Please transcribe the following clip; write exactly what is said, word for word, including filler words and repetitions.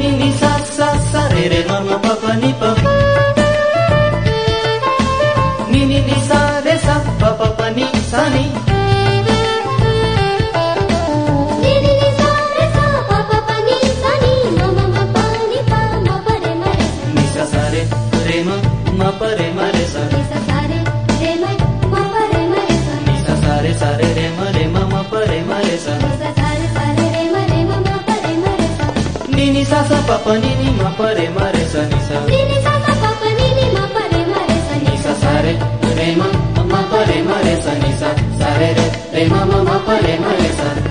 ni ni sa sa sa re re ma ma pa pa ni pa ni ni ni sa re sa pa pa pa ni sa ni ni ni ni sa re sa pa pa pa ni sa ni ma ma ma pa ni pa ma pa re ma re sa ni sa sa re re ma ma pa re ma re sa ni sa sa re re ma ma pa re ma re sa ni sa sa re sa re re ma re ma ma pa re ma re sa ni sa sa re sa re re ma re ma ma pa re ma re sa ni ni sa sa pa pa ni ni ma pa re ma re sa ni sa ni ni sa sa pa pa ni ni ma pa re ma re sa ni sa sa re re ma ma pa re ma re sa ni sa sa re re re ma ma ma pa re ma re sa